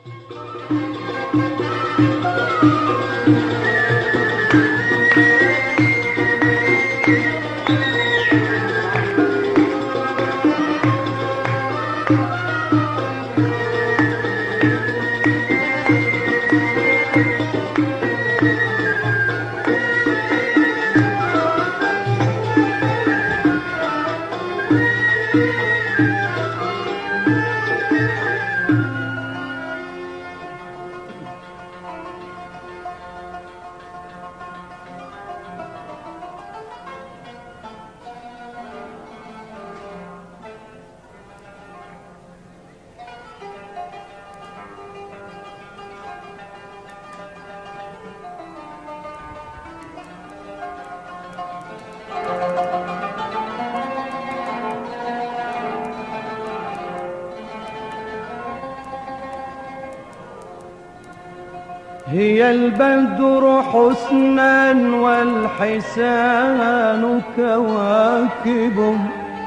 هي البدر حسنا والحسان كواكب،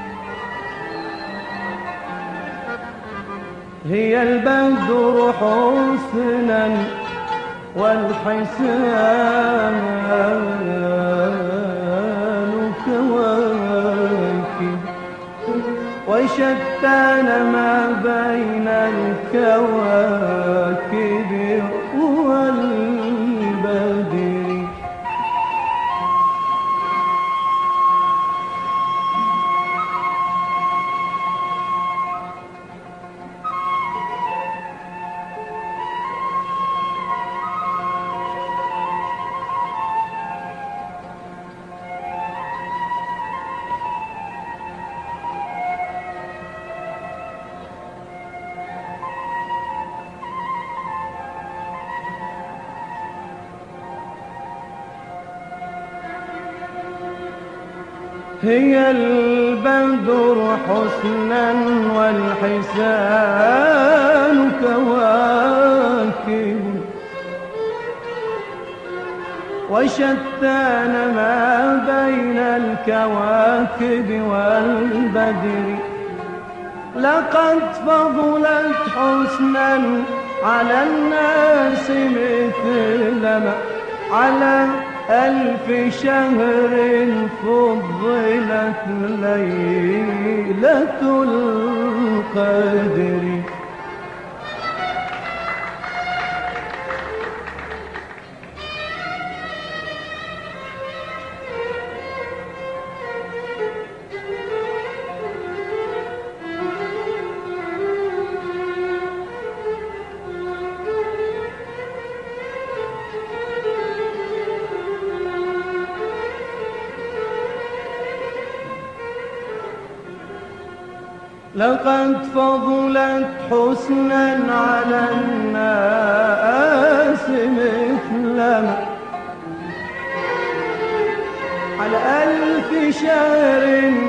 هي البدر حسنا والحسان كواكب، وشتان ما بين الكواكب والبدر. هي البدر حسنا والحسان كواكب، وشتان ما بين الكواكب والبدر. لقد فضلت حسنا على الناس مثلما على 1000 شهر فضلت ليلة القدر. لقد فضلت حسنا على الناس مثلما على 1000 شهر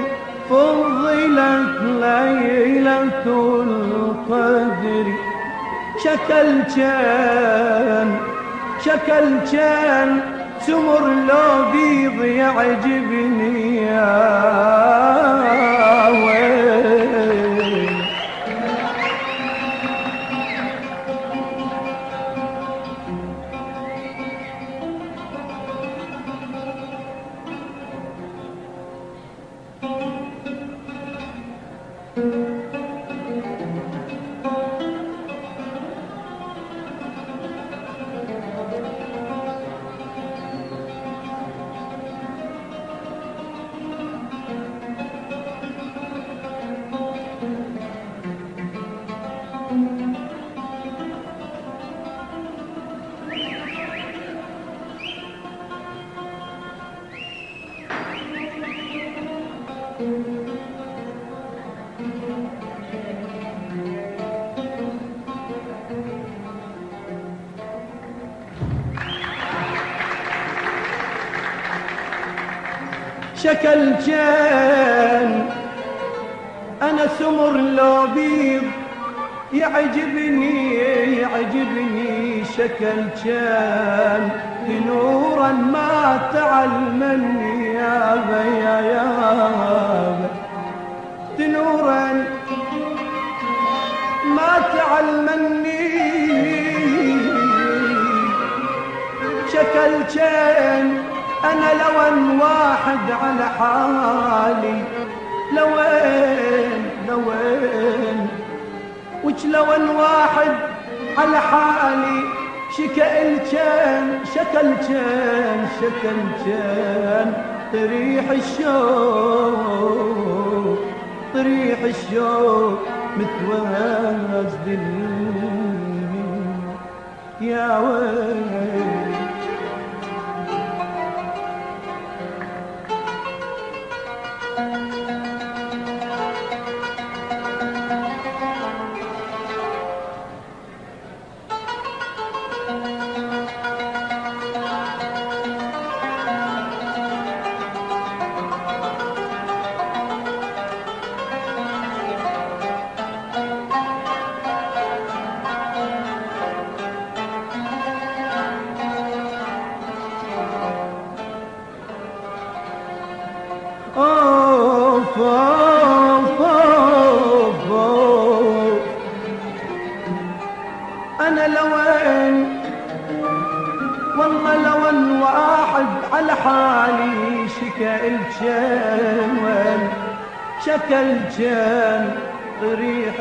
فضلت ليلة القدر. شكل كان سمر لو بيض يعجبني يا ويل. شكل كان أنا سمر لو بيض يعجبني شكل كان نورا ما تعلمني يا بيا نورا ما تعلمني شكل أنا لون واحد على حالي، لوين وش لون واحد على حالي، شكل كان طريح الشوق متوازن يا ويلي. أنا لوين والله لون واحد على حالي، شكل كان طريح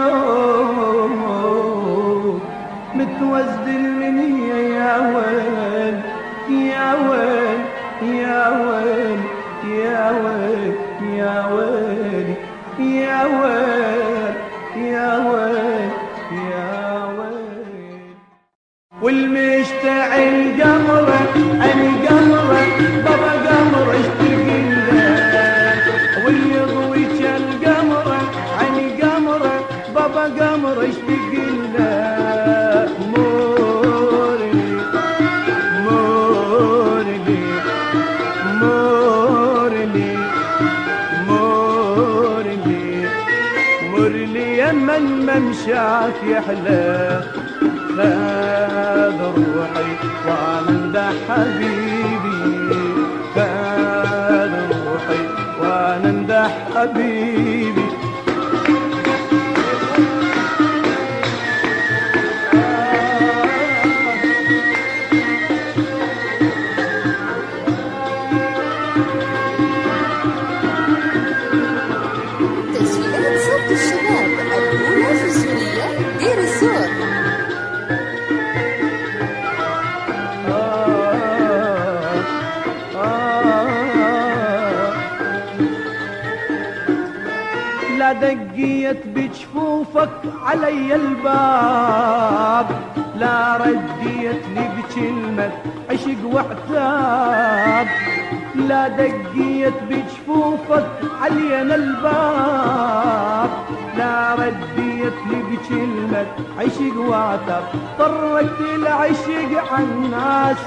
الشوق متوزن مني يا ويل يا ويل يا ويل يا ويل يا ويل يا ويل يا ويل يا ويل. والمشتعل قمره القمره بابا قمره اشتاق له، واليضويك القمره القمره بابا قمره اشتاق له. من ممشاك يحلى خذ روحي وانا حبيبي، خذ روحي وانا حبيبي. تسجيلات صوت الشباب الأولى في سوريا دير الزور. لا دقيت بجفوفك علي الباب، لا رديت لي بكلمة عشق وعتاب، لا دقيت بجفوفك علينا الباب، لا رديت لي بكلمة عشق وعتاب. طرقت العشق عالناس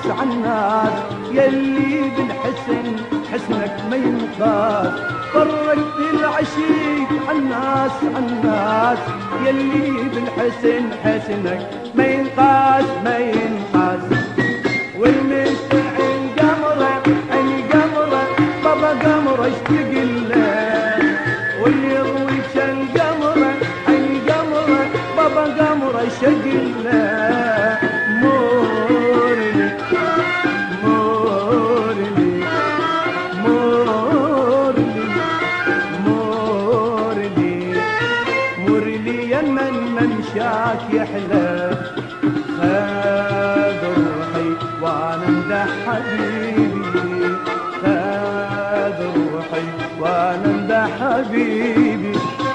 يلي بالحسن حسنك ما ينقاس، طرقت العشق عالناس يلي بالحسن حسنك ما ينقاس ما ينقاس. والمشتعل قمره القمره بابا قمره اشتاق له، واليضويك القمره القمره بابا قمره اشتاق له. مورني مورني مورني مورني مورني يا من ممشاك يحلى، خذ روحي وانا امدح حبيبي، خذ روحي وانا امدح حبيبي.